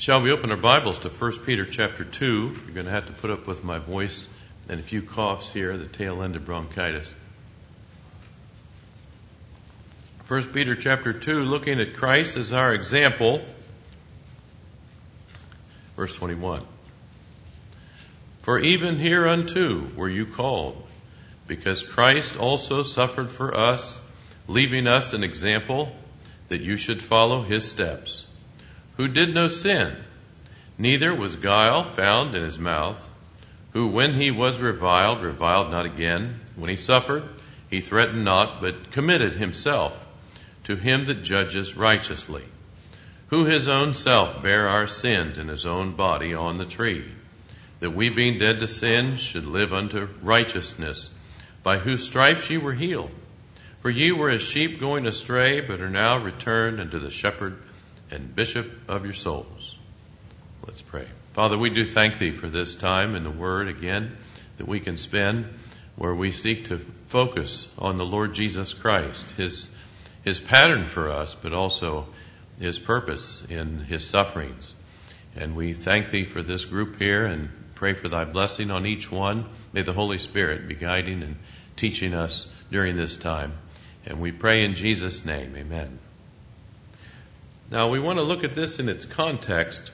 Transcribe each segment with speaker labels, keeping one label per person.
Speaker 1: Shall we open our Bibles to 1 Peter chapter 2? You're going to have to put up with my voice and a few coughs here, the tail end of bronchitis. 1 Peter chapter 2, looking at Christ as our example. Verse 21. For even hereunto were you called, because Christ also suffered for us, leaving us an example that you should follow his steps, who did no sin, neither was guile found in his mouth, who when he was reviled not again. When he suffered, he threatened not, but committed himself to him that judges righteously, who his own self bare our sins in his own body on the tree, that we being dead to sin should live unto righteousness, by whose stripes ye were healed. For ye were as sheep going astray, but are now returned unto the shepherd and bishop of your souls. Let's pray. Father, we do thank thee for this time in the Word again that we can spend where we seek to focus on the Lord Jesus Christ, his pattern for us, but also his purpose in his sufferings. And we thank thee for this group here and pray for thy blessing on each one. May the Holy Spirit be guiding and teaching us during this time. And we pray in Jesus' name, amen. Now, we want to look at this in its context.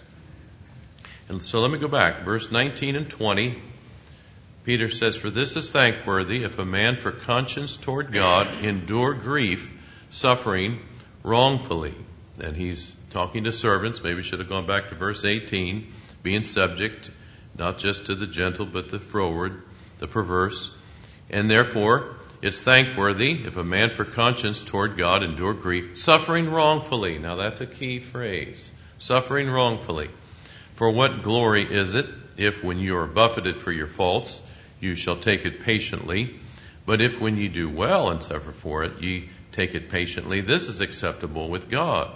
Speaker 1: And so let me go back. Verse 19 and 20, Peter says, For this is thankworthy, if a man for conscience toward God endure grief, suffering wrongfully. And he's talking to servants. Maybe we should have gone back to verse 18, being subject, not just to the gentle, but the froward, the perverse. And therefore, it's thankworthy if a man for conscience toward God endure grief, suffering wrongfully. Now that's a key phrase. Suffering wrongfully. For what glory is it if when you are buffeted for your faults, you shall take it patiently? But if when ye do well and suffer for it, ye take it patiently, this is acceptable with God.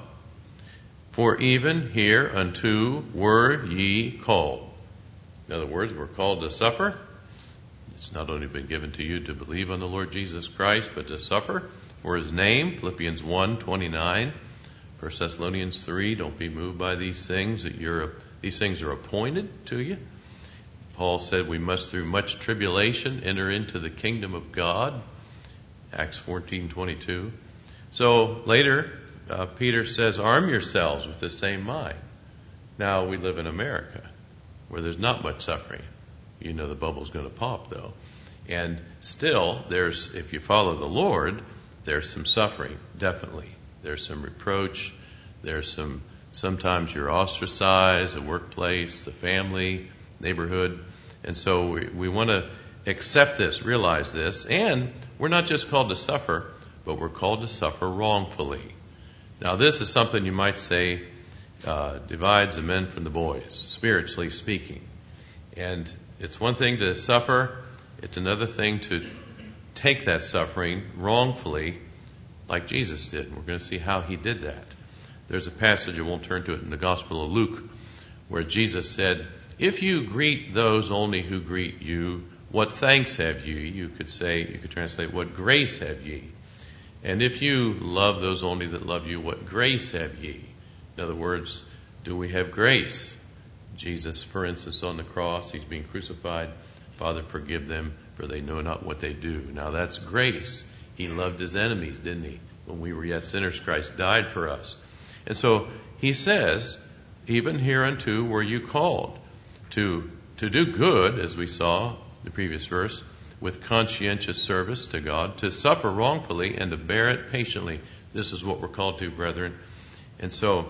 Speaker 1: For even hereunto were ye called. In other words, we're called to suffer. It's not only been given to you to believe on the Lord Jesus Christ, but to suffer for his name. Philippians 1:29, 1 Thessalonians 3, don't be moved by these things, these things are appointed to you. Paul said we must through much tribulation enter into the kingdom of God. Acts 14:22. So later, Peter says, arm yourselves with the same mind. Now we live in America where there's not much suffering. You know the bubble's going to pop, though. And still, if you follow the Lord, there's some suffering, definitely. There's some reproach. Sometimes you're ostracized, the workplace, the family, neighborhood. And so we want to accept this, realize this. And we're not just called to suffer, but we're called to suffer wrongfully. Now, this is something you might say divides the men from the boys, spiritually speaking. And it's one thing to suffer. It's another thing to take that suffering wrongfully like Jesus did. We're going to see how he did that. There's a passage, I won't turn to it, in the Gospel of Luke, where Jesus said, if you greet those only who greet you, what thanks have ye? You could translate, what grace have ye? And if you love those only that love you, what grace have ye? In other words, do we have grace? Jesus, for instance, on the cross, he's being crucified. Father, forgive them, for they know not what they do. Now that's grace. He loved his enemies, didn't he? When we were yet sinners, Christ died for us. And so he says, even hereunto were you called to do good, as we saw in the previous verse, with conscientious service to God, to suffer wrongfully and to bear it patiently. This is what we're called to, brethren. And so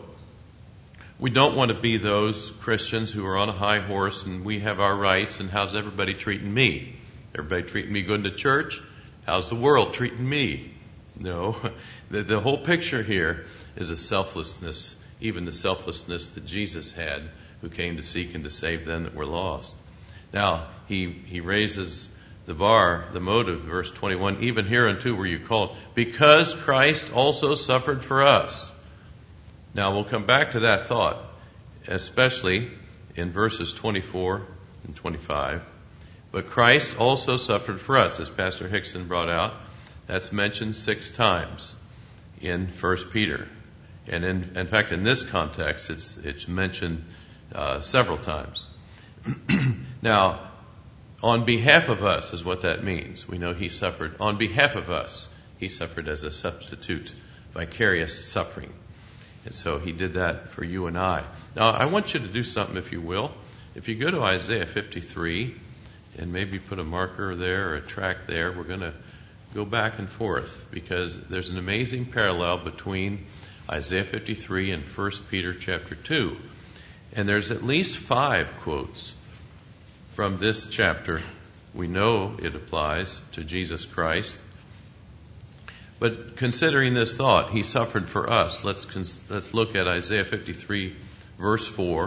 Speaker 1: we don't want to be those Christians who are on a high horse and we have our rights and how's everybody treating me? Everybody treating me going to church? How's the world treating me? No. The whole picture here is a selflessness, even the selflessness that Jesus had, who came to seek and to save them that were lost. Now, he raises the bar, the motive, verse 21, even hereunto were you called, because Christ also suffered for us. Now, we'll come back to that thought, especially in verses 24 and 25. But Christ also suffered for us, as Pastor Hickson brought out. That's mentioned 6 times in 1 Peter. And in fact, in this context, it's mentioned several times. Now, on behalf of us is what that means. We know he suffered on behalf of us. He suffered as a substitute, vicarious suffering. And so he did that for you and I. Now, I want you to do something, if you will. If you go to Isaiah 53 and maybe put a marker there or a track there, we're going to go back and forth because there's an amazing parallel between Isaiah 53 and 1 Peter chapter 2. And there's at least 5 quotes from this chapter. We know it applies to Jesus Christ. But considering this thought, he suffered for us. Let's look at Isaiah 53, verse 4.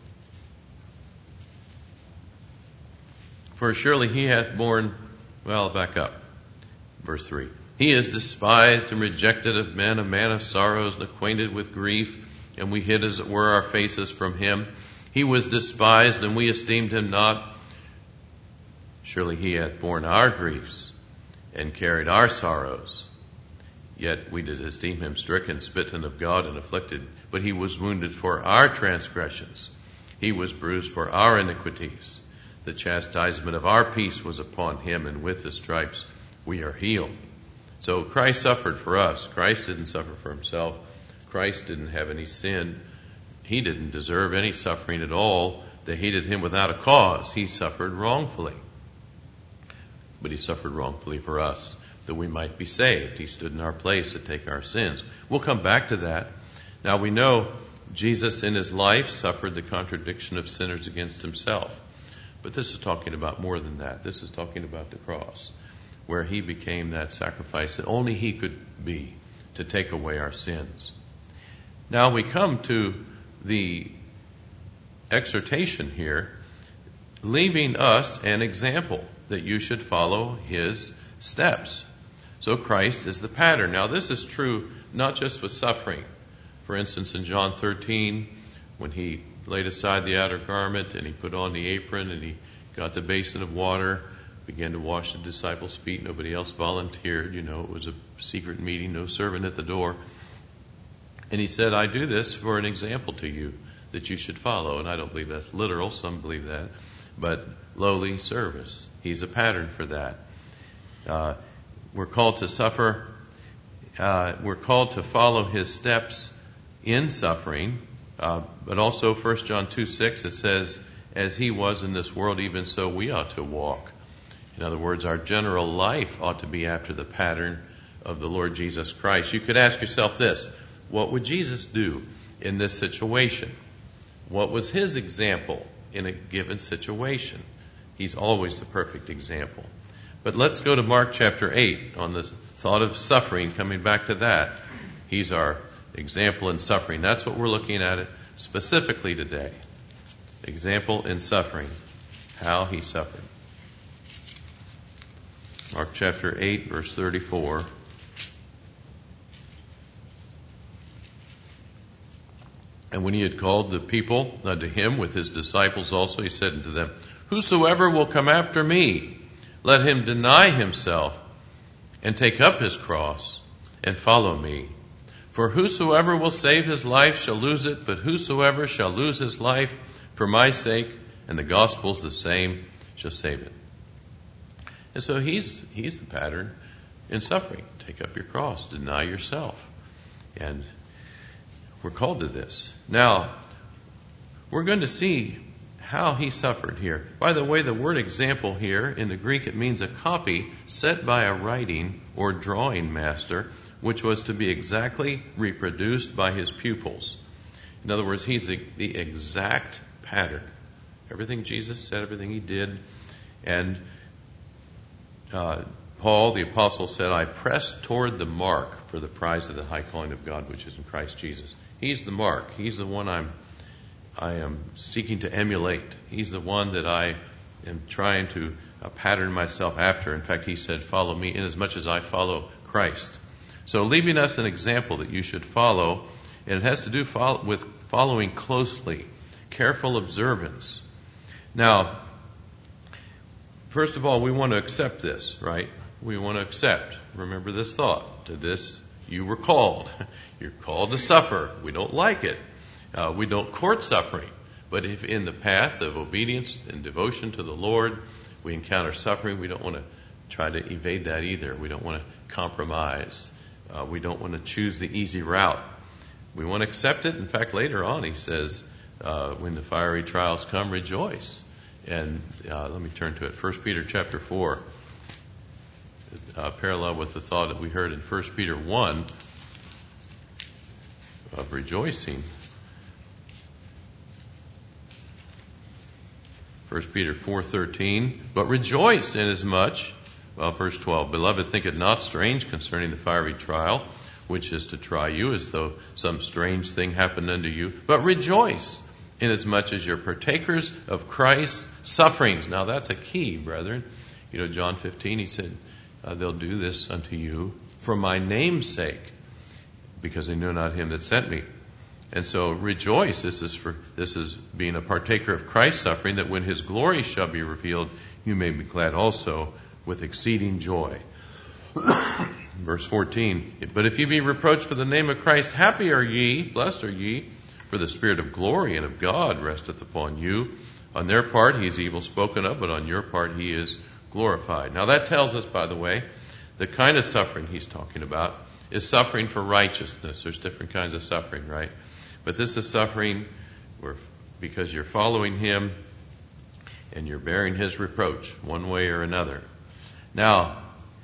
Speaker 1: For surely he hath borne, back up. Verse 3. He is despised and rejected of men, a man of sorrows and acquainted with grief, and we hid as it were our faces from him. He was despised and we esteemed him not. Surely he hath borne our griefs and carried our sorrows. Yet we did esteem him stricken, smitten of God, and afflicted. But he was wounded for our transgressions. He was bruised for our iniquities. The chastisement of our peace was upon him, and with his stripes we are healed. So Christ suffered for us. Christ didn't suffer for himself. Christ didn't have any sin. He didn't deserve any suffering at all. They hated him without a cause. He suffered wrongfully. But he suffered wrongfully for us, that we might be saved. He stood in our place to take our sins. We'll come back to that. Now we know Jesus in his life suffered the contradiction of sinners against himself. But this is talking about more than that. This is talking about the cross, where he became that sacrifice that only he could be to take away our sins. Now we come to the exhortation here, leaving us an example that you should follow his steps. So Christ is the pattern. Now this is true not just with suffering. For instance, in John 13, when he laid aside the outer garment and he put on the apron and he got the basin of water, began to wash the disciples' feet. Nobody else volunteered. It was a secret meeting, no servant at the door. And he said, I do this for an example to you that you should follow. And I don't believe that's literal. Some believe that. But lowly service. He's a pattern for that. We're called to suffer. We're called to follow his steps in suffering. But also 1 John 2:6, it says, as he was in this world, even so we ought to walk. In other words, our general life ought to be after the pattern of the Lord Jesus Christ. You could ask yourself this: what would Jesus do in this situation? What was his example in a given situation? He's always the perfect example. But let's go to Mark chapter 8 on this thought of suffering, coming back to that. He's our example in suffering. That's what we're looking at it specifically today. Example in suffering, how he suffered. Mark chapter 8, verse 34. And when he had called the people unto him with his disciples also, he said unto them, whosoever will come after me, let him deny himself and take up his cross and follow me. For whosoever will save his life shall lose it, but whosoever shall lose his life for my sake and the gospel's the same shall save it. And so he's the pattern in suffering. Take up your cross, deny yourself. And we're called to this. Now, we're going to see how he suffered here. By the way, the word example here, in the Greek, it means a copy set by a writing or drawing master, which was to be exactly reproduced by his pupils. In other words, he's the exact pattern. Everything Jesus said, everything he did. And Paul, the apostle, said, I press toward the mark for the prize of the high calling of God, which is in Christ Jesus. He's the mark. He's the one I am seeking to emulate. He's the one that I am trying to pattern myself after. In fact, he said, follow me inasmuch as I follow Christ. So leaving us an example that you should follow, and it has to do with following closely, careful observance. Now, first of all, we want to accept this, right? We want to accept, remember this thought, to this You were called. You're called to suffer. We don't like it. We don't court suffering. But if in the path of obedience and devotion to the Lord, we encounter suffering, we don't want to try to evade that either. We don't want to compromise. We don't want to choose the easy route. We want to accept it. In fact, later on he says, when the fiery trials come, rejoice. And let me turn to it. 1 Peter chapter 4, parallel with the thought that we heard in 1 Peter 1 of rejoicing. 1 Peter 4:13, but rejoice inasmuch, verse 12, beloved, think it not strange concerning the fiery trial, which is to try you as though some strange thing happened unto you, but rejoice inasmuch as you're partakers of Christ's sufferings. Now that's a key, brethren. You know, John 15, he said, they'll do this unto you for my name's sake, because they know not him that sent me. And so rejoice. This is being a partaker of Christ's suffering, that when his glory shall be revealed, you may be glad also with exceeding joy. Verse 14, but if you be reproached for the name of Christ, happy are ye, blessed are ye, for the Spirit of glory and of God resteth upon you. On their part he is evil spoken of, but on your part he is glorified. Now that tells us, by the way, the kind of suffering he's talking about is suffering for righteousness. There's different kinds of suffering, right? But this is suffering because you're following him and you're bearing his reproach one way or another. Now,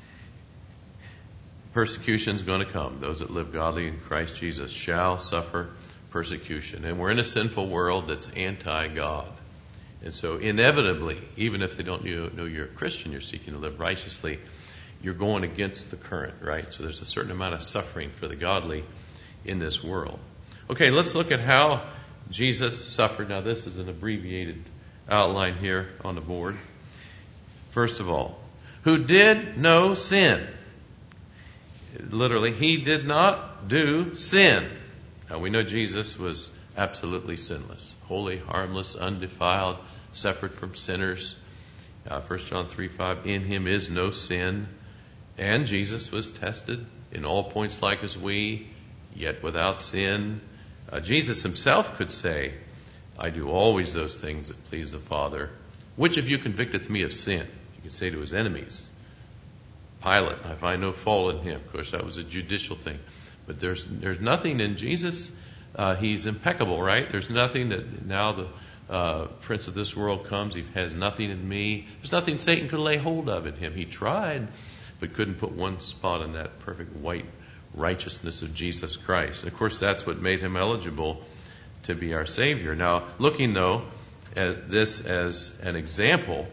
Speaker 1: persecution is going to come. Those that live godly in Christ Jesus shall suffer persecution. And we're in a sinful world that's anti-God. And so inevitably, even if they don't know you're a Christian, you're seeking to live righteously, you're going against the current, right? So there's a certain amount of suffering for the godly in this world. Okay, let's look at how Jesus suffered. Now this is an abbreviated outline here on the board. First of all, who did no sin. Literally, he did not do sin. Now we know Jesus was absolutely sinless, holy, harmless, undefiled, separate from sinners. 1 John 3:5, in him is no sin. And Jesus was tested in all points like as we, yet without sin. Jesus himself could say, I do always those things that please the Father. Which of you convicteth me of sin? He could say to his enemies. Pilate, I find no fault in him. Of course, that was a judicial thing. But there's nothing in Jesus. He's impeccable, right? There's nothing that now the prince of this world comes. He has nothing in me. There's nothing Satan could lay hold of in him. He tried, but couldn't put one spot on that perfect white righteousness of Jesus Christ. Of course, that's what made him eligible to be our Savior. Now, looking, though, at this as an example,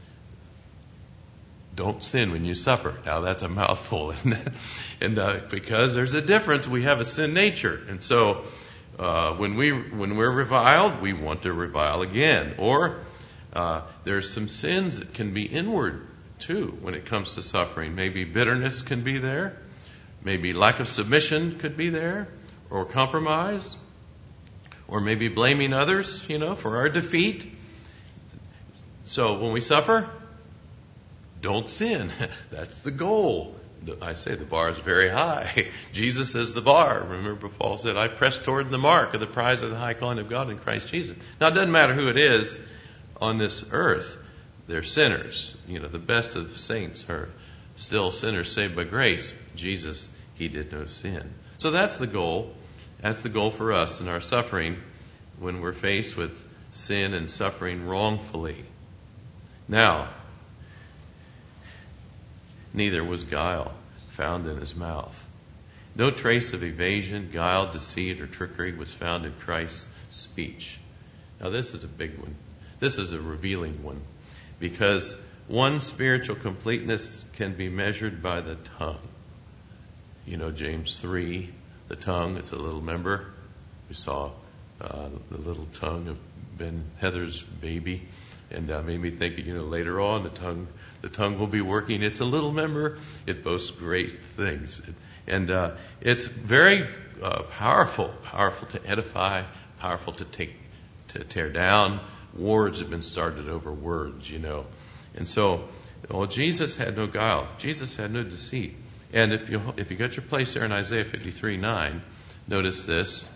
Speaker 1: don't sin when you suffer. Now, that's a mouthful, isn't it? And because there's a difference, we have a sin nature. And so, when we're reviled, we want to revile again. Or there's some sins that can be inward, too, when it comes to suffering. Maybe bitterness can be there. Maybe lack of submission could be there, or compromise, or maybe blaming others, for our defeat. So when we suffer, don't sin. That's the goal. I say the bar is very high. Jesus is the bar. Remember, Paul said, I press toward the mark of the prize of the high calling of God in Christ Jesus. Now, it doesn't matter who it is on this earth. They're sinners. The best of saints are still sinners saved by grace. Jesus, he did no sin. So that's the goal. That's the goal for us in our suffering when we're faced with sin and suffering wrongfully. Now, neither was guile found in his mouth. No trace of evasion, guile, deceit, or trickery was found in Christ's speech. Now this is a big one. This is a revealing one. Because one spiritual completeness can be measured by the tongue. James 3, the tongue is a little member. We saw the little tongue of Ben Heather's baby. And made me think, later on the tongue will be working. It's a little member. It boasts great things. And it's very powerful to edify, powerful to tear down. Wars have been started over words, And so, Jesus had no guile. Jesus had no deceit. And if you got your place there in Isaiah 53:9, notice this.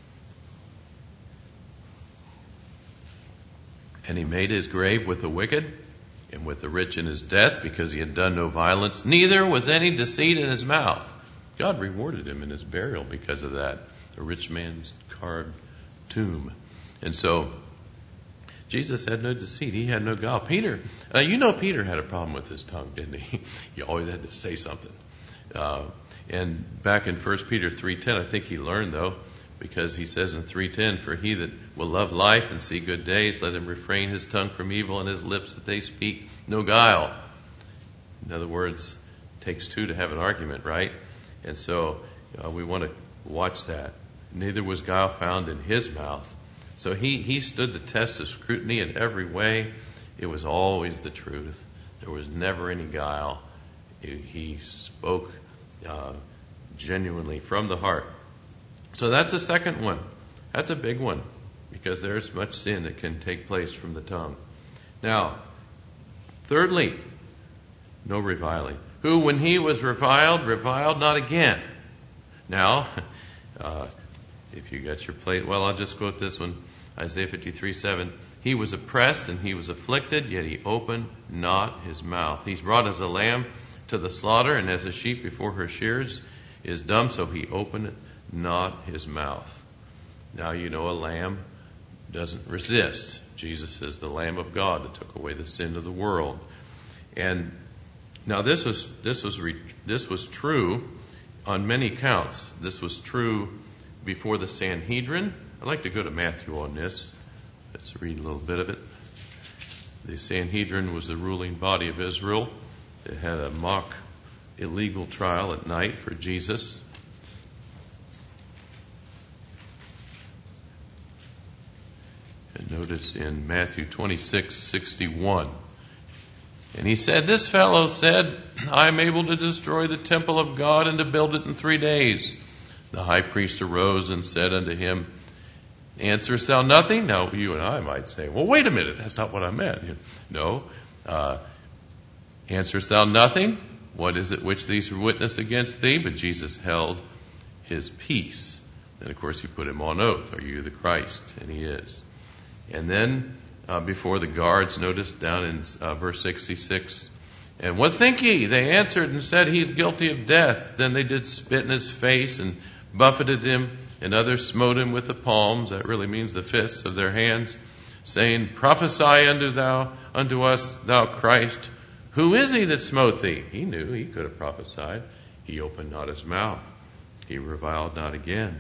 Speaker 1: And he made his grave with the wicked and with the rich in his death, because he had done no violence, neither was any deceit in his mouth. God rewarded him in his burial because of that. A rich man's carved tomb. And so Jesus had no deceit. He had no guile. Peter had a problem with his tongue, didn't he? He always had to say something. And back in 1 Peter 3:10, I think he learned, though, because he says in 3:10, for he that will love life and see good days, let him refrain his tongue from evil and his lips that they speak no guile. In other words, it takes two to have an argument, right? And so we want to watch that. Neither was guile found in his mouth. So he stood the test of scrutiny in every way. It was always the truth. There was never any guile. He spoke genuinely from the heart. So that's the second one. That's a big one, because there's much sin that can take place from the tongue. Now, thirdly, no reviling. Who, when he was reviled not again. Now, if you got your plate, well, I'll just quote this one. Isaiah 53:7. He was oppressed and he was afflicted, yet he opened not his mouth. He's brought as a lamb to the slaughter, and as a sheep before her shears is dumb, so he opened not his mouth. Now, a lamb doesn't resist. Jesus is the Lamb of God that took away the sin of the world. And now this was true on many counts. This was true before the Sanhedrin. I'd like to go to Matthew on this. Let's read a little bit of it. The Sanhedrin was the ruling body of Israel. It had a mock illegal trial at night for Jesus. And notice in Matthew 26:61. And he said, this fellow said, I am able to destroy the temple of God and to build it in 3 days. The high priest arose and said unto him, answerest thou nothing? Now, you and I might say, well, wait a minute, that's not what I meant. No. Answerest thou nothing? What is it which these witness against thee? But Jesus held his peace. And, of course, he put him on oath. Are you the Christ? And he is. And then before the guards, notice down in verse 66, and what think ye? They answered and said, he's guilty of death. Then they did spit in his face and buffeted him, and others smote him with the palms, that really means the fists of their hands, saying, prophesy unto us, thou Christ. Who is he that smote thee? He knew he could have prophesied. He opened not his mouth. He reviled not again.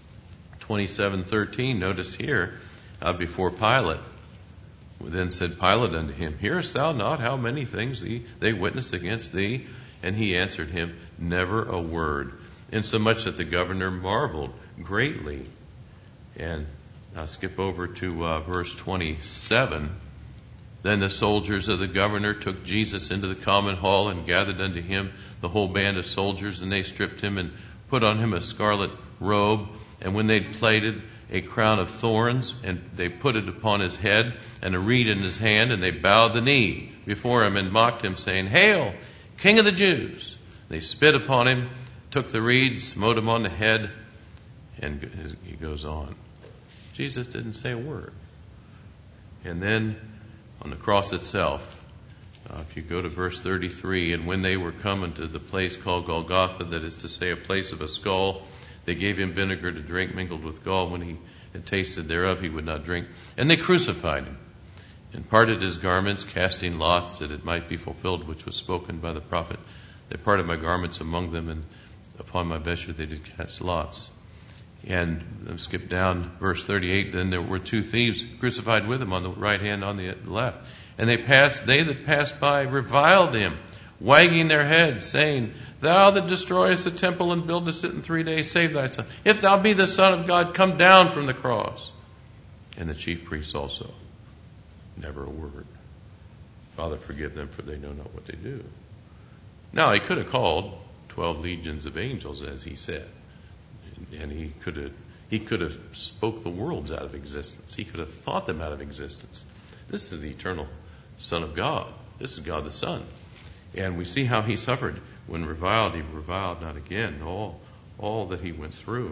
Speaker 1: 27:13, notice here, before Pilate. Then said Pilate unto him, hearest thou not how many things they witness against thee? And he answered him, never a word. Insomuch that the governor marveled greatly. And I'll skip over to verse 27. Then the soldiers of the governor took Jesus into the common hall and gathered unto him the whole band of soldiers, and they stripped him and put on him a scarlet robe. And when they'd plaited a crown of thorns, and they put it upon his head, and a reed in his hand, and they bowed the knee before him and mocked him, saying, Hail, King of the Jews! They spit upon him, took the reed, smote him on the head, and he goes on. Jesus didn't say a word. And then on the cross itself, if you go to verse 33, and when they were come unto the place called Golgotha, that is to say, a place of a skull, they gave him vinegar to drink mingled with gall. When he had tasted thereof, he would not drink. And they crucified him, and parted his garments, casting lots, that it might be fulfilled which was spoken by the prophet. They parted my garments among them, and upon my vesture they did cast lots. And skip down verse 38. Then there were 2 thieves crucified with him, on the right hand, on the left. And they that passed by reviled him, wagging their heads, saying, Thou that destroyest the temple and buildest it in 3 days, save thyself. If thou be the Son of God, come down from the cross. And the chief priests also. Never a word. Father, forgive them, for they know not what they do. Now, he could have called 12 legions of angels, as he said. And he could have spoke the worlds out of existence. He could have thought them out of existence. This is the eternal Son of God. This is God the Son. And we see how he suffered. when reviled, he reviled not again. All that he went through.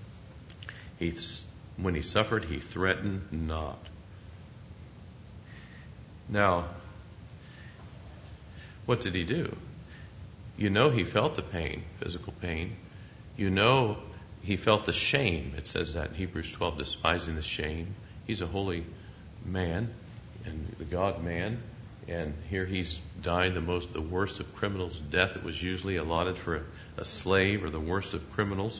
Speaker 1: When he suffered, he threatened not. Now, what did he do? You know he felt the pain, physical pain. You know he felt the shame. It says that in Hebrews 12, despising the shame. He's a holy man and the God man. And here he's dying the worst of criminals' death. It was usually allotted for a slave or the worst of criminals.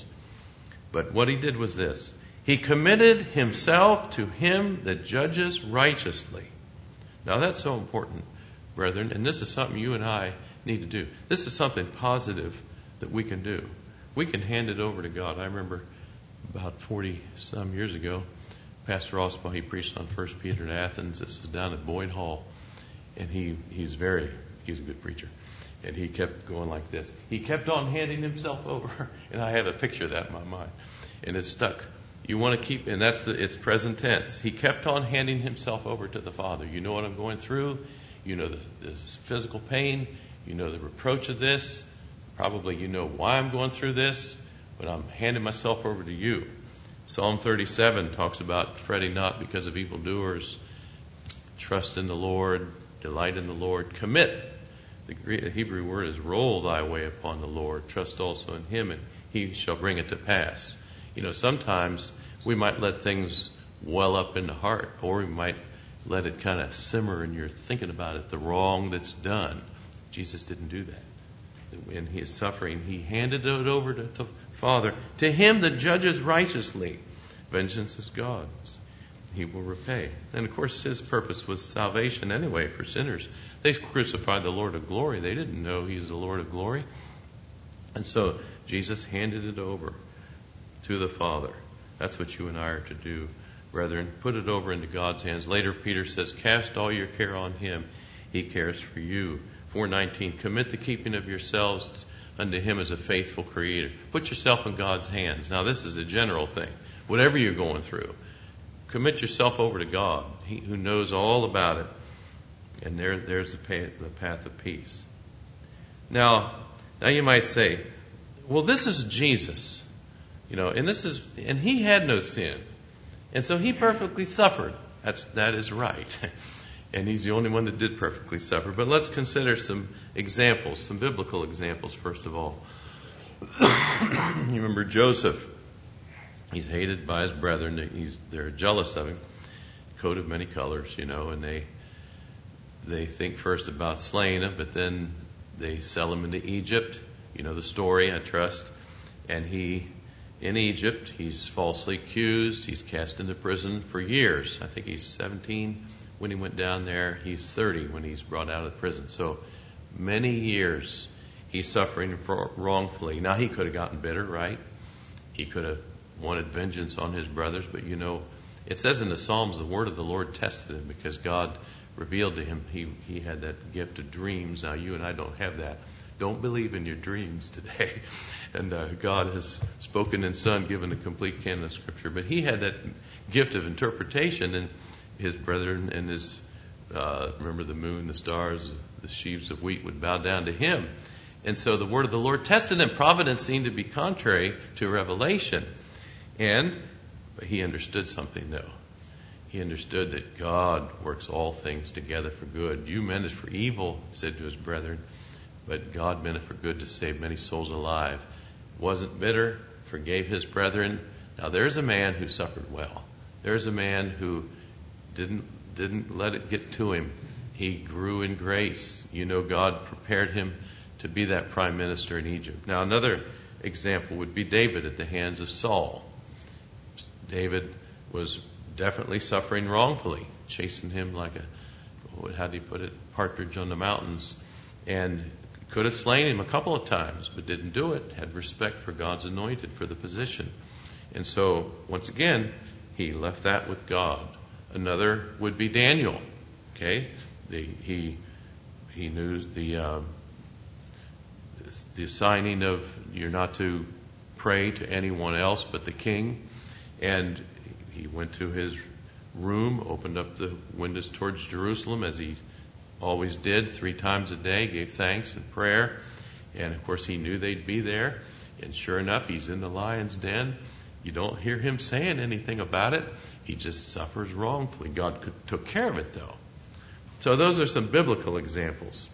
Speaker 1: But what he did was this. He committed himself to him that judges righteously. Now that's so important, brethren. And this is something you and I need to do. This is something positive that we can do. We can hand it over to God. I remember about 40 some years ago, Pastor Oswald, he preached on 1 Peter in Athens. This is down at Boyd Hall. And he's a good preacher. And he kept going like this. He kept on handing himself over. And I have a picture of that in my mind. And it's stuck. You want to keep, and it's present tense. He kept on handing himself over to the Father. You know what I'm going through. You know this physical pain. You know the reproach of this. Probably you know why I'm going through this. But I'm handing myself over to you. Psalm 37 talks about fretting not because of evildoers. Trust in the Lord. Delight in the Lord. Commit. The Hebrew word is roll thy way upon the Lord. Trust also in him, and he shall bring it to pass. You know, sometimes we might let things well up in the heart, or we might let it kind of simmer and you're thinking about it, the wrong that's done. Jesus didn't do that. In his suffering, he handed it over to the Father. To him that judges righteously, vengeance is God's. He will repay. And of course, his purpose was salvation anyway for sinners. They crucified the Lord of glory. They didn't know he's the Lord of glory. And so Jesus handed it over to the Father. That's what you and I are to do, brethren. Put it over into God's hands. Later, Peter says, cast all your care on him. He cares for you. 4:19, commit the keeping of yourselves unto him as a faithful creator. Put yourself in God's hands. Now, this is a general thing. Whatever you're going through, commit yourself over to God, he who knows all about it. And there's the path of peace. Now you might say, well, this is Jesus, and he had no sin, and so he perfectly suffered. That is right, and he's the only one that did perfectly suffer. But let's consider some examples, some biblical examples. First of all, you remember Joseph. He's hated by his brethren. They're jealous of him. Coat of many colors, and they think first about slaying him, but then they sell him into Egypt. You know the story, I trust. And in Egypt, he's falsely accused. He's cast into prison for years. I think he's 17 when he went down there. He's 30 when he's brought out of prison. So many years he's suffering wrongfully. Now, he could have gotten bitter, right? He could have wanted vengeance on his brothers, but it says in the Psalms, the word of the Lord tested him because God revealed to him he had that gift of dreams. Now, you and I don't have that. Don't believe in your dreams today. And God has spoken in Son, given a complete canon of Scripture. But he had that gift of interpretation, and his brethren and his, remember the moon, the stars, the sheaves of wheat would bow down to him. And so the word of the Lord tested him. Providence seemed to be contrary to revelation. And he understood something, though. He understood that God works all things together for good. You meant it for evil, he said to his brethren, but God meant it for good to save many souls alive. Wasn't bitter, forgave his brethren. Now there's a man who suffered well. There's a man who didn't let it get to him. He grew in grace. God prepared him to be that prime minister in Egypt. Now another example would be David at the hands of Saul. David was definitely suffering wrongfully, chasing him like partridge on the mountains, and could have slain him a couple of times, but didn't do it, had respect for God's anointed for the position. And so, once again, he left that with God. Another would be Daniel. Okay? He knew the assigning of you're not to pray to anyone else but the king. And he went to his room, opened up the windows towards Jerusalem as he always did 3 times a day, gave thanks and prayer. And of course, he knew they'd be there. And sure enough, he's in the lion's den. You don't hear him saying anything about it. He just suffers wrongfully. God took care of it, though. So those are some biblical examples.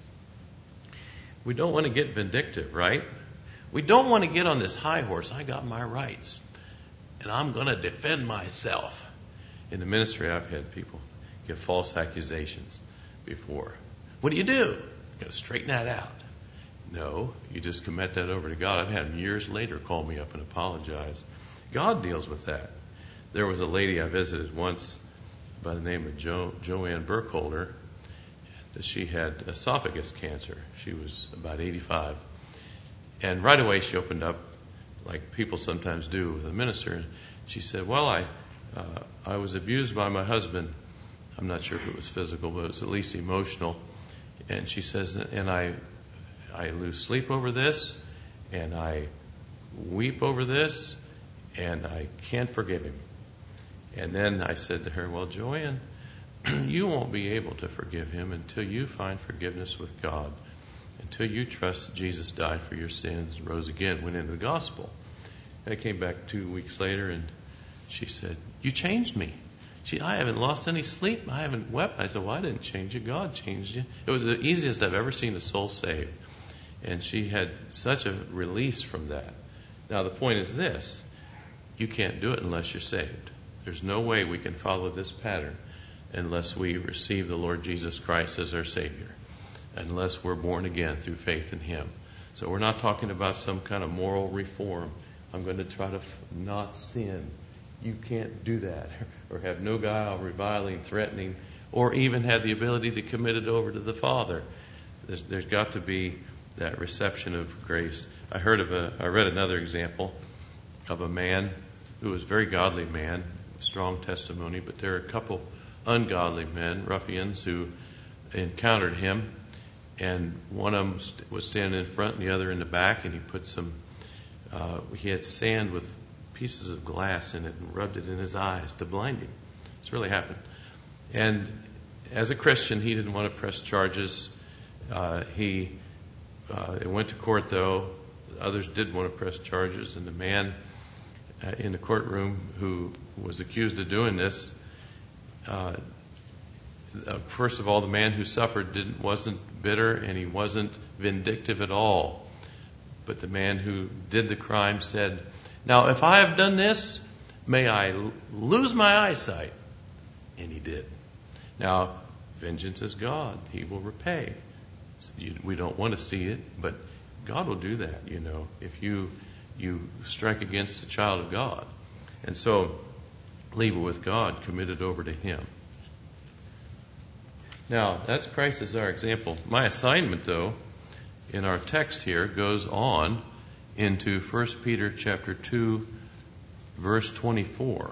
Speaker 1: We don't want to get vindictive, right? We don't want to get on this high horse. I got my rights, and I'm going to defend myself. In the ministry, I've had people give false accusations before. What do? You got to straighten that out. No, you just commit that over to God. I've had them years later call me up and apologize. God deals with that. There was a lady I visited once by the name of Joanne Burkholder. She had esophagus cancer. She was about 85. And right away she opened up, like people sometimes do with a minister. And she said, well, I was abused by my husband. I'm not sure if it was physical, but it was at least emotional. And she says, and I lose sleep over this, and I weep over this, and I can't forgive him. And then I said to her, well, Joanne, you won't be able to forgive him until you find forgiveness with God, until you trust that Jesus died for your sins, rose again, went into the gospel. And I came back 2 weeks later, and she said, you changed me. I haven't lost any sleep. I haven't wept. I said, well, I didn't change you. God changed you. It was the easiest I've ever seen a soul saved. And she had such a release from that. Now, the point is this. You can't do it unless you're saved. There's no way we can follow this pattern unless we receive the Lord Jesus Christ as our Savior, unless we're born again through faith in Him. So we're not talking about some kind of moral reform. I'm going to try to not sin. You can't do that. Or have no guile, reviling, threatening, or even have the ability to commit it over to the Father. There's got to be that reception of grace. I read another example of a man who was a very godly man, strong testimony, but there are a couple ungodly men, ruffians, who encountered him, and one of them was standing in front and the other in the back, and he put he had sand with pieces of glass in it and rubbed it in his eyes to blind him. It's really happened. And as a Christian, he didn't want to press charges. It went to court, though. Others did want to press charges, and the man in the courtroom who was accused of doing this, first of all, the man who suffered wasn't bitter, and he wasn't vindictive at all. But the man who did the crime said, now, if I have done this, may I lose my eyesight. And he did. Now, vengeance is God. He will repay. We don't want to see it, but God will do that, if you strike against a child of God. And so, leave it with God, commit it over to Him. Now, that's Christ as our example. My assignment, though, in our text here goes on into 1 Peter chapter 2, verse 24.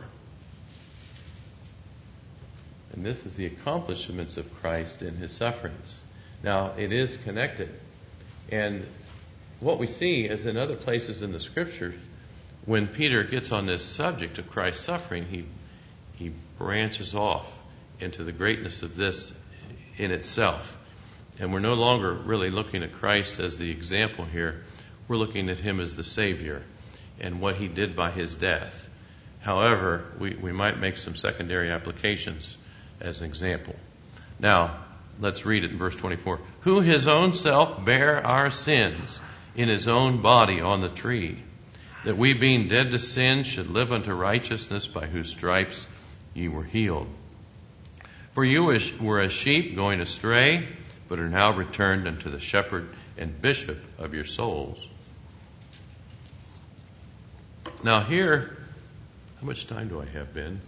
Speaker 1: And this is the accomplishments of Christ in His sufferings. Now, it is connected. And what we see is in other places in the Scripture, when Peter gets on this subject of Christ's suffering, he branches off into the greatness of this in itself. And we're no longer really looking at Christ as the example here. We're looking at Him as the Savior and what He did by His death. However, we might make some secondary applications as an example. Now, let's read it in verse 24. Who His own self bare our sins in His own body on the tree, that we being dead to sin should live unto righteousness, by whose stripes ye were healed. For you were as sheep going astray, but are now returned unto the shepherd and bishop of your souls. Now here, how much time do I have, Ben?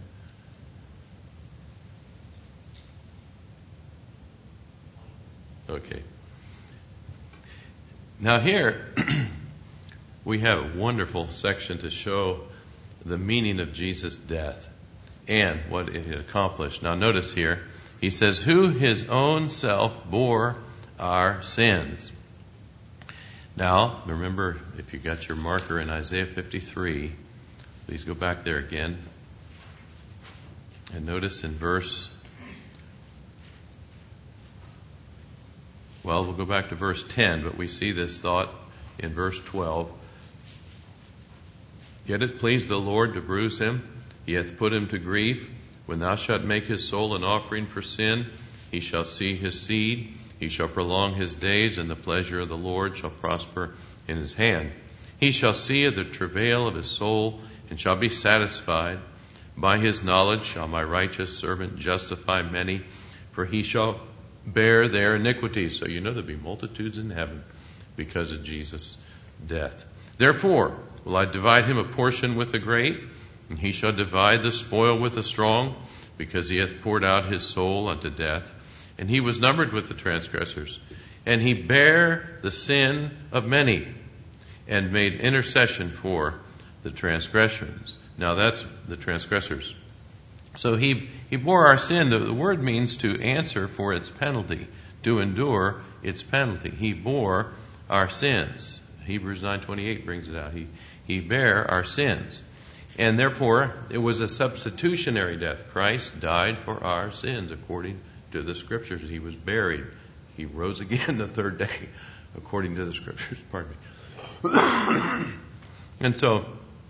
Speaker 1: Okay. Now here, we have a wonderful section to show the meaning of Jesus' death and what it had accomplished. Now notice here, he says, who His own self bore our sins. Now, remember, if you got your marker in Isaiah 53, please go back there again. And notice in we'll go back to verse 10, but we see this thought in verse 12. Yet it pleased the Lord to bruise him. He hath put him to grief. When thou shalt make his soul an offering for sin, he shall see his seed. He shall prolong his days, and the pleasure of the Lord shall prosper in his hand. He shall see of the travail of his soul, and shall be satisfied. By his knowledge shall my righteous servant justify many, for he shall bear their iniquities. So you know there'll be multitudes in heaven because of Jesus' death. Therefore will I divide him a portion with the great, and he shall divide the spoil with the strong, because he hath poured out his soul unto death. And he was numbered with the transgressors. And he bare the sin of many, and made intercession for the transgressions. Now that's the transgressors. So he bore our sin. The word means to answer for its penalty, to endure its penalty. He bore our sins. Hebrews 9:28 brings it out. He bare our sins. And therefore, it was a substitutionary death. Christ died for our sins according to the Scriptures. He was buried. He rose again the third day according to the Scriptures. Pardon me. And so,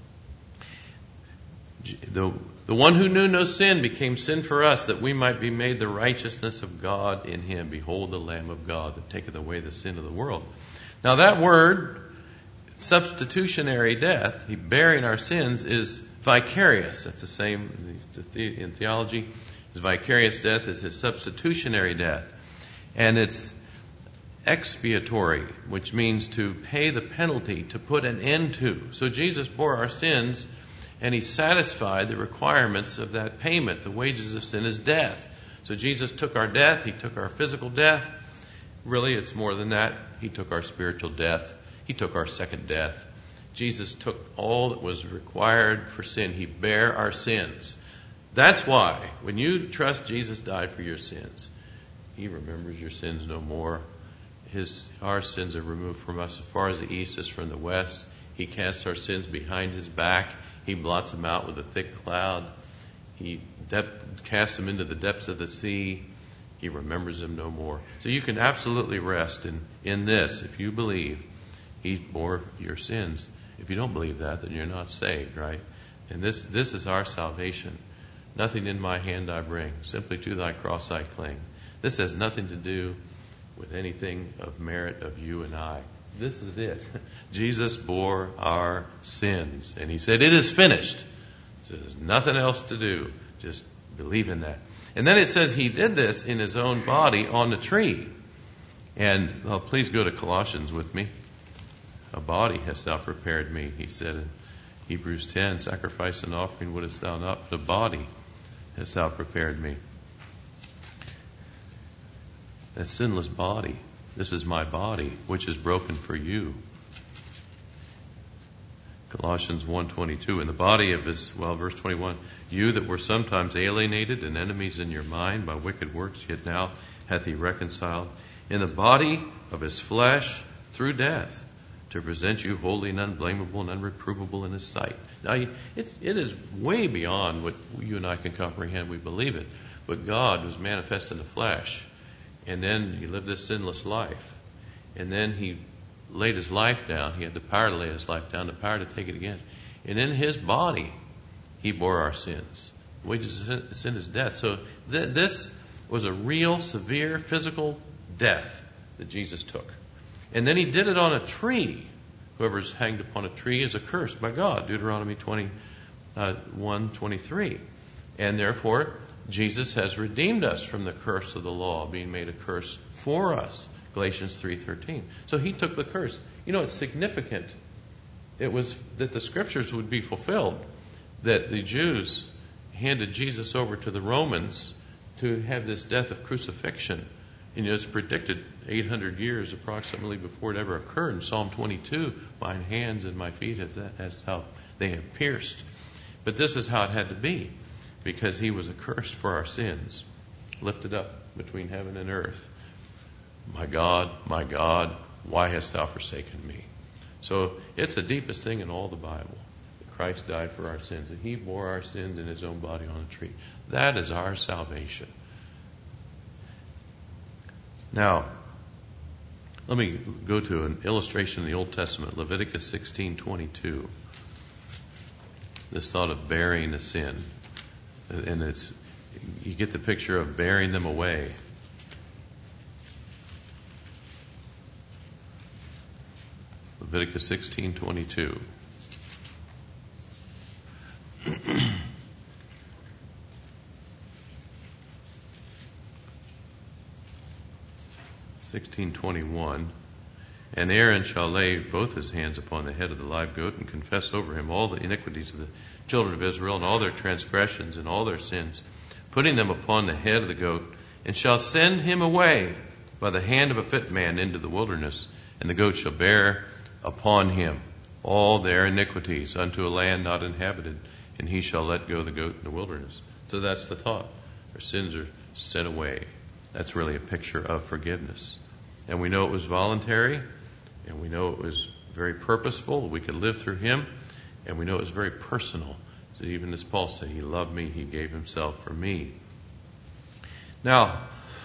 Speaker 1: the one who knew no sin became sin for us, that we might be made the righteousness of God in him. Behold the Lamb of God that taketh away the sin of the world. Now that word, substitutionary death, he bearing our sins, is vicarious. That's the same in theology. His vicarious death is his substitutionary death. And it's expiatory, which means to pay the penalty, to put an end to. So Jesus bore our sins, and he satisfied the requirements of that payment. The wages of sin is death. So Jesus took our death. He took our physical death. Really, it's more than that. He took our spiritual death. He took our second death. Jesus took all that was required for sin. He bare our sins. That's why, when you trust Jesus died for your sins, he remembers your sins no more. Our sins are removed from us as far as the east is from the west. He casts our sins behind his back. He blots them out with a thick cloud. He casts them into the depths of the sea. He remembers them no more. So you can absolutely rest in this. If you believe he bore your sins. If you don't believe that, then you're not saved, right? And this is our salvation. Nothing in my hand I bring. Simply to thy cross I cling. This has nothing to do with anything of merit of you and I. This is it. Jesus bore our sins. And he said, it is finished. So there's nothing else to do. Just believe in that. And then it says he did this in his own body on the tree. And please go to Colossians with me. A body hast thou prepared me, he said in Hebrews 10. Sacrifice and offering wouldest thou not, but a body hast thou prepared me. That sinless body. This is my body, which is broken for you. Colossians 1:22. In the body of his, verse 21. You that were sometimes alienated and enemies in your mind by wicked works, yet now hath he reconciled in the body of his flesh through death, to present you holy and unblameable and unreprovable in his sight. Now, it is way beyond what you and I can comprehend. We believe it. But God was manifest in the flesh. And then he lived this sinless life. And then he laid his life down. He had the power to lay his life down, the power to take it again. And in his body, he bore our sins. The wages of sin is death. So this was a real, severe, physical death that Jesus took. And then he did it on a tree. Whoever's hanged upon a tree is accursed by God. Deuteronomy 21:23. And therefore, Jesus has redeemed us from the curse of the law, being made a curse for us. Galatians 3:13. So he took the curse. You know, it's significant. It was that the Scriptures would be fulfilled, that the Jews handed Jesus over to the Romans to have this death of crucifixion. And it's predicted 800 years approximately before it ever occurred. In Psalm 22, mine hands and my feet that's how they have pierced. But this is how it had to be, because he was accursed for our sins, lifted up between heaven and earth. My God, why hast thou forsaken me? So it's the deepest thing in all the Bible. Christ died for our sins, and he bore our sins in his own body on a tree. That is our salvation. Now, Let me go to an illustration in the Old Testament, Leviticus 16:22. This thought of bearing a sin. And you get the picture of bearing them away. Leviticus 16:22. 16:21. And Aaron shall lay both his hands upon the head of the live goat and confess over him all the iniquities of the children of Israel and all their transgressions and all their sins, putting them upon the head of the goat, and shall send him away by the hand of a fit man into the wilderness. And the goat shall bear upon him all their iniquities unto a land not inhabited, and he shall let go the goat in the wilderness. So that's the thought. Our sins are sent away. That's really a picture of forgiveness. And we know it was voluntary, and we know it was very purposeful. We could live through him, and we know it was very personal. So even as Paul said, he loved me, he gave himself for me. Now,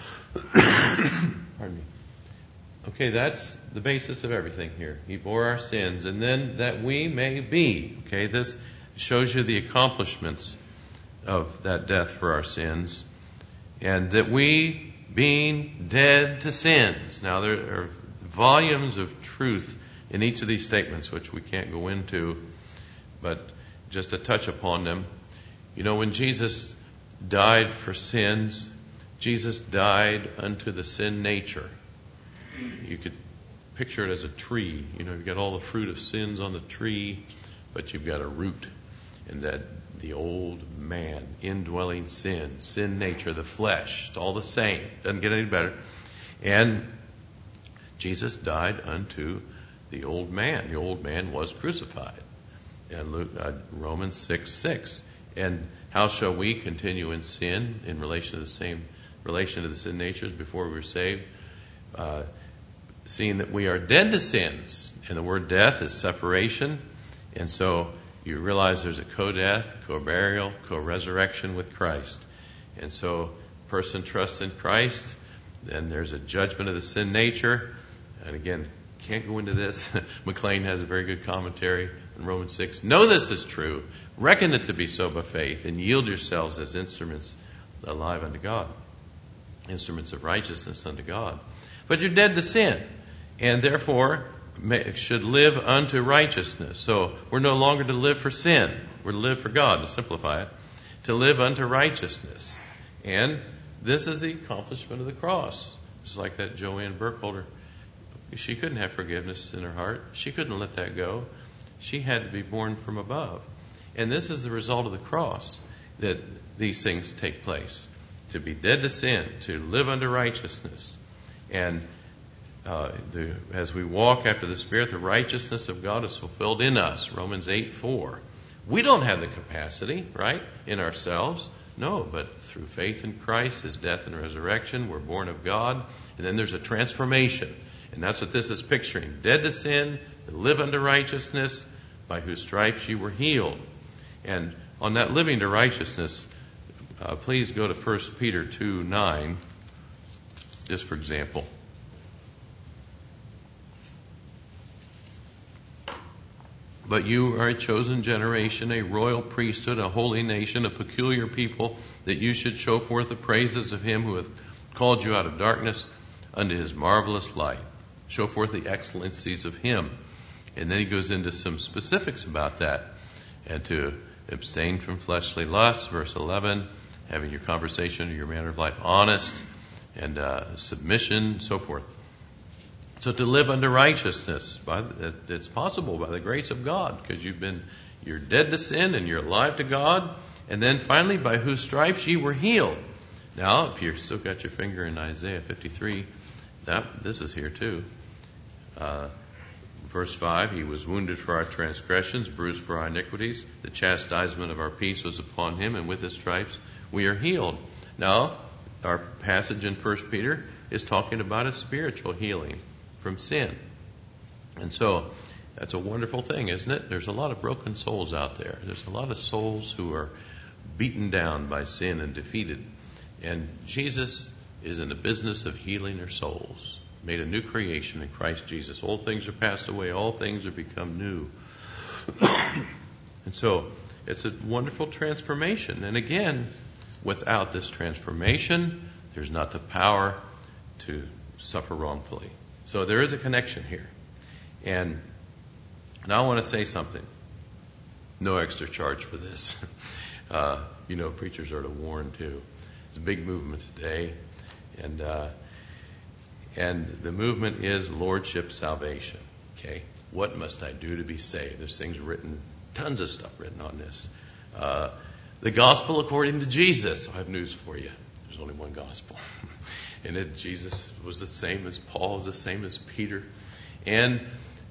Speaker 1: pardon me. Okay, that's the basis of everything here. He bore our sins, and then that we may be. Okay, this shows you the accomplishments of that death for our sins, and that we, being dead to sins. Now, there are volumes of truth in each of these statements, which we can't go into, but just to touch upon them. You know, when Jesus died for sins, Jesus died unto the sin nature. You could picture it as a tree. You know, you've got all the fruit of sins on the tree, but you've got a root, and that the old man, indwelling sin nature, the flesh, it's all the same. Doesn't get any better. And Jesus died unto the old man. The old man was crucified. And Romans 6:6. And how shall we continue in sin in relation to the sin natures before we were saved? Seeing that we are dead to sins. And the word death is separation. And so you realize there's a co-death, co-burial, co-resurrection with Christ. And so a person trusts in Christ, then there's a judgment of the sin nature. And again, can't go into this. McLean has a very good commentary in Romans 6. Know this is true. Reckon it to be so by faith, and yield yourselves as instruments alive unto God. Instruments of righteousness unto God. But you're dead to sin, and therefore should live unto righteousness. So we're no longer to live for sin. We're to live for God, to simplify it. To live unto righteousness. And this is the accomplishment of the cross. It's like that Joanne Burkholder. She couldn't have forgiveness in her heart. She couldn't let that go. She had to be born from above. And this is the result of the cross, that these things take place. To be dead to sin, to live unto righteousness. And as we walk after the Spirit, the righteousness of God is fulfilled in us. Romans 8:4. We don't have the capacity, right, in ourselves. No, but through faith in Christ, His death and resurrection, we're born of God. And then there's a transformation. And that's what this is picturing. Dead to sin, to live unto righteousness, by whose stripes you were healed. And on that living to righteousness, please go to 1 Peter 2:9, just for example. But you are a chosen generation, a royal priesthood, a holy nation, a peculiar people, that you should show forth the praises of Him who hath called you out of darkness unto His marvelous light. Show forth the excellencies of Him. And then he goes into some specifics about that. And to abstain from fleshly lusts, verse 11, having your conversation or your manner of life honest, and submission, so forth. So to live unto righteousness, it's possible by the grace of God, because you're dead to sin and you're alive to God. And then finally, by whose stripes ye were healed. Now, if you've still got your finger in Isaiah 53, this is here too. Verse 5, He was wounded for our transgressions, bruised for our iniquities. The chastisement of our peace was upon Him, and with His stripes we are healed. Now, our passage in 1 Peter is talking about a spiritual healing from sin. And so that's a wonderful thing, isn't it? There's a lot of broken souls out there. There's a lot of souls who are beaten down by sin and defeated. And Jesus is in the business of healing their souls. made a new creation in Christ Jesus. Old things are passed away. All things are become new. And so it's a wonderful transformation. And again, without this transformation, there's not the power to suffer wrongfully. So there is a connection here. And now I want to say something. No extra charge for this. Preachers are to warn too. It's a big movement today. And the movement is Lordship salvation. Okay? What must I do to be saved? There's things written, tons of stuff written on this. The gospel according to Jesus. I have news for you. There's only one gospel. And Jesus was the same as Paul, was the same as Peter. And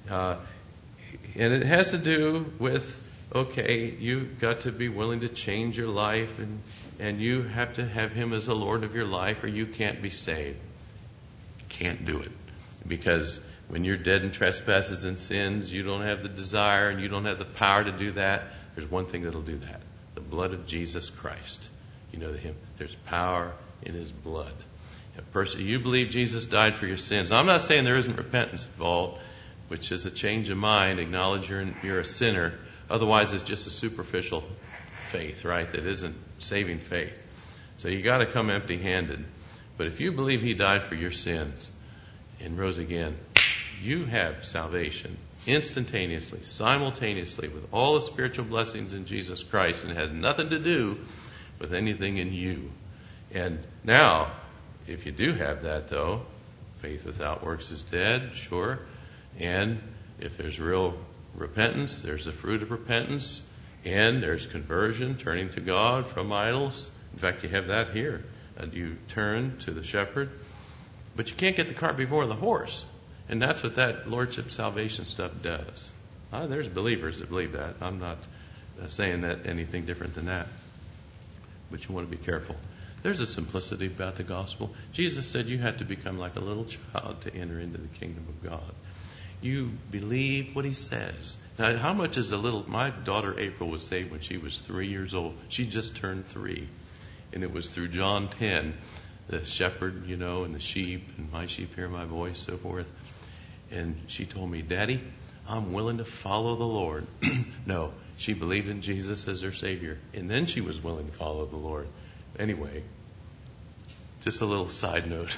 Speaker 1: it has to do with, okay, you've got to be willing to change your life, and you have to have Him as the Lord of your life, or you can't be saved. You can't do it. Because when you're dead in trespasses and sins, you don't have the desire and you don't have the power to do that. There's one thing that'll do that. The blood of Jesus Christ. You know Him. There's power in His blood. You believe Jesus died for your sins. Now, I'm not saying there isn't repentance involved, which is a change of mind, acknowledge you're a sinner. Otherwise, it's just a superficial faith, right? That isn't saving faith. So you got to come empty-handed. But if you believe He died for your sins and rose again, you have salvation instantaneously, simultaneously, with all the spiritual blessings in Jesus Christ, and it has nothing to do with anything in you. And now, if you do have that, though, faith without works is dead, sure. And if there's real repentance, there's the fruit of repentance, and there's conversion, turning to God from idols. In fact, you have that here. And you turn to the shepherd. But you can't get the cart before the horse. And that's what that Lordship salvation stuff does. There's believers that believe that. I'm not saying that anything different than that. But you want to be careful. There's a simplicity about the gospel. Jesus said you had to become like a little child to enter into the kingdom of God. You believe what He says. Now, how much is my daughter April was saved when she was 3 years old. She just turned 3. And it was through John 10, the shepherd, and the sheep, and my sheep hear my voice, so forth. And she told me, Daddy, I'm willing to follow the Lord. No, she believed in Jesus as her Savior. And then she was willing to follow the Lord. Anyway, just a little side note.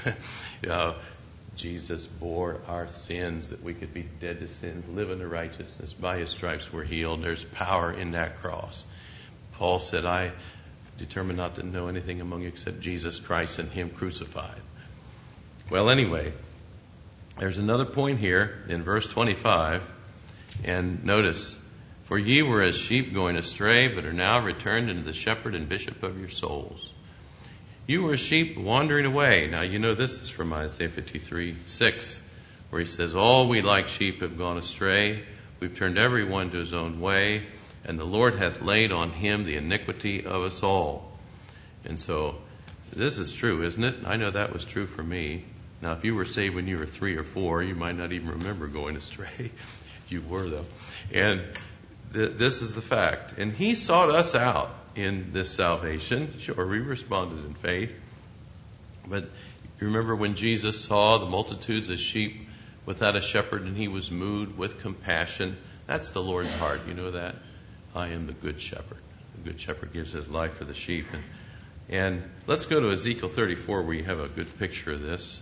Speaker 1: Jesus bore our sins that we could be dead to sins, live unto righteousness. By His stripes we're healed. There's power in that cross. Paul said, I determined not to know anything among you except Jesus Christ and Him crucified. Well, anyway, there's another point here in verse 25. And notice, for ye were as sheep going astray, but are now returned into the shepherd and bishop of your souls. You were sheep wandering away. Now, this is from Isaiah 53:6, where He says, all we like sheep have gone astray. We've turned every one to his own way, and the Lord hath laid on Him the iniquity of us all. And so, this is true, isn't it? I know that was true for me. Now, if you were saved when you were 3 or 4, you might not even remember going astray. You were, though. And this is the fact. And He sought us out in this salvation. Sure, we responded in faith. But you remember when Jesus saw the multitudes of sheep without a shepherd, and He was moved with compassion. That's the Lord's heart. You know that? I am the good shepherd. The good shepherd gives his life for the sheep. And let's go to Ezekiel 34, where you have a good picture of this.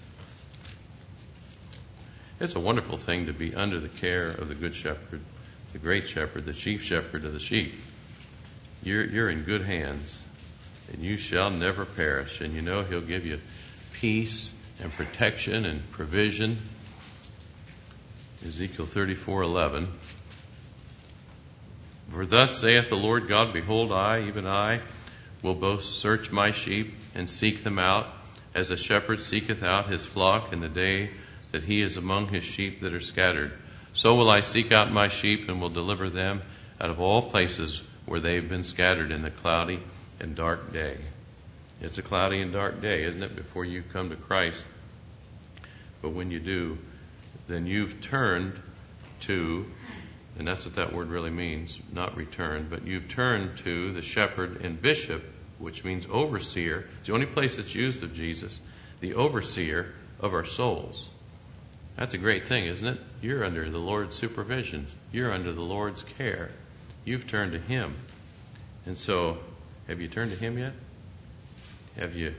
Speaker 1: It's a wonderful thing to be under the care of the good shepherd, the great shepherd, the chief shepherd of the sheep. You're in good hands, and you shall never perish. And He'll give you peace and protection and provision. Ezekiel 34:11. For thus saith the Lord God, behold, I, even I, will both search my sheep and seek them out, as a shepherd seeketh out his flock in the day that he is among his sheep that are scattered. So will I seek out my sheep and will deliver them out of all places where they've been scattered in the cloudy and dark day. It's a cloudy and dark day, isn't it, before you come to Christ? But when you do, then you've turned to, and that's what that word really means, not returned, but you've turned to the shepherd and bishop, which means overseer. It's the only place it's used of Jesus, the overseer of our souls. That's a great thing, isn't it? You're under the Lord's supervision. You're under the Lord's care. You've turned to Him. And so, have you turned to Him yet? Have you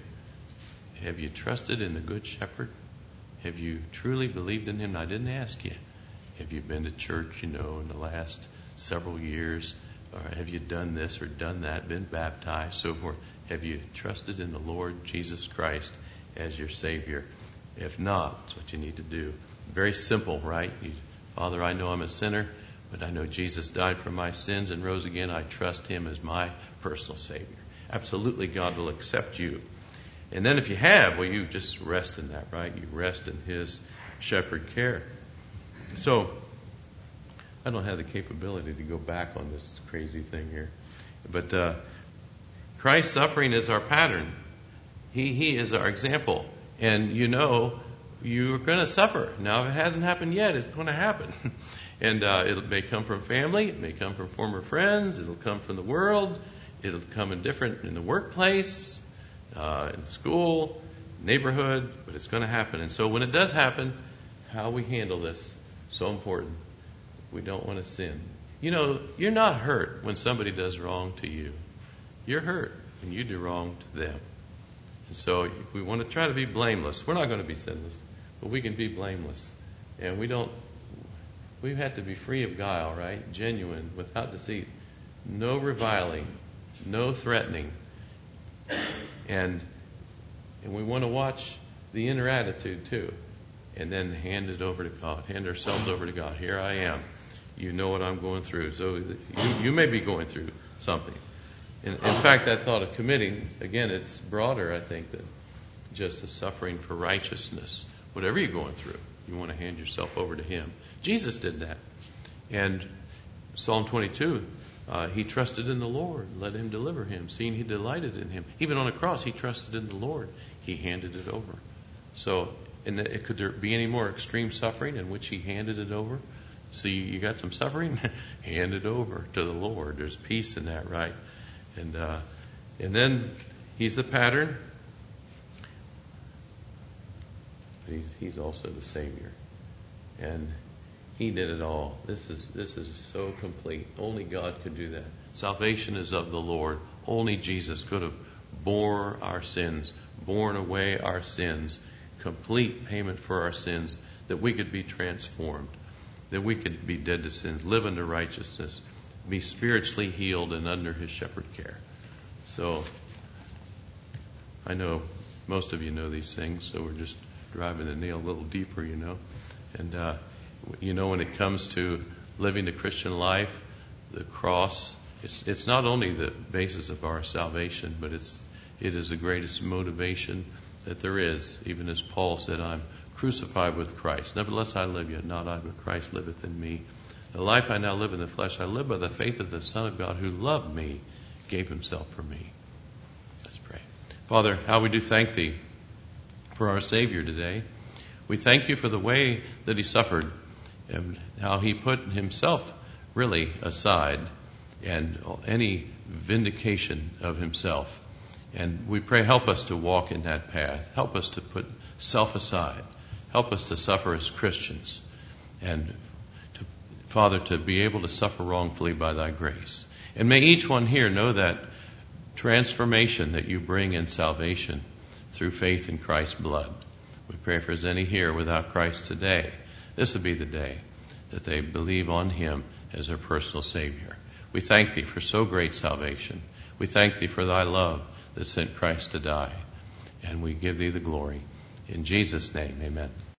Speaker 1: trusted in the Good Shepherd? Have you truly believed in Him? Now, I didn't ask you, have you been to church, in the last several years? Or have you done this or done that, been baptized, so forth? Have you trusted in the Lord Jesus Christ as your Savior? If not, that's what you need to do. Very simple, right? Father, I know I'm a sinner, but I know Jesus died for my sins and rose again. I trust Him as my personal Savior. Absolutely, God will accept you. And then if you have, well, you just rest in that, right? You rest in His shepherd care. So, I don't have the capability to go back on this crazy thing here. But Christ's suffering is our pattern. He is our example. And you're going to suffer. Now, if it hasn't happened yet, it's going to happen. And it may come from family. It may come from former friends. It'll come from the world. It'll come in the workplace, in school, neighborhood. But it's going to happen. And so when it does happen, how we handle this, so important. We don't want to sin. You're not hurt when somebody does wrong to you. You're hurt when you do wrong to them. And so we want to try to be blameless. We're not going to be sinless, but we can be blameless. And we have to be free of guile, right? Genuine, without deceit. No reviling, no threatening. And we want to watch the inner attitude too. And then hand it over to God. Hand ourselves over to God. Here I am. You know what I'm going through. So you may be going through something. In fact, that thought of committing, again, it's broader, I think, than just the suffering for righteousness. Whatever you're going through, you want to hand yourself over to Him. Jesus did that. And Psalm 22, He trusted in the Lord. Let Him deliver him, seeing He delighted in him. Even on the cross, He trusted in the Lord. He handed it over. So, could there be any more extreme suffering in which He handed it over? See, you got some suffering? Hand it over to the Lord. There's peace in that, right? And then He's the pattern. But He's also the Savior. And He did it all. This is so complete. Only God could do that. Salvation is of the Lord. Only Jesus could have bore our sins, borne away our sins, complete payment for our sins, that we could be transformed, that we could be dead to sins, live unto righteousness, be spiritually healed and under His shepherd care. So, I know most of you know these things, so we're just driving the nail a little deeper, And, when it comes to living the Christian life, the cross, it's not only the basis of our salvation, but it is the greatest motivation that there is. Even as Paul said, I'm crucified with Christ. Nevertheless I live, yet not I, but Christ liveth in me. The life I now live in the flesh, I live by the faith of the Son of God who loved me, gave Himself for me. Let's pray. Father, how we do thank Thee for our Savior today. We thank You for the way that He suffered and how He put Himself really aside and any vindication of Himself. And we pray, help us to walk in that path. Help us to put self aside. Help us to suffer as Christians. And, Father, to be able to suffer wrongfully by Thy grace. And may each one here know that transformation that You bring in salvation through faith in Christ's blood. We pray for as any here without Christ today, this would be the day that they believe on Him as their personal Savior. We thank Thee for so great salvation. We thank Thee for Thy love that sent Christ to die. And we give Thee the glory. In Jesus' name, amen.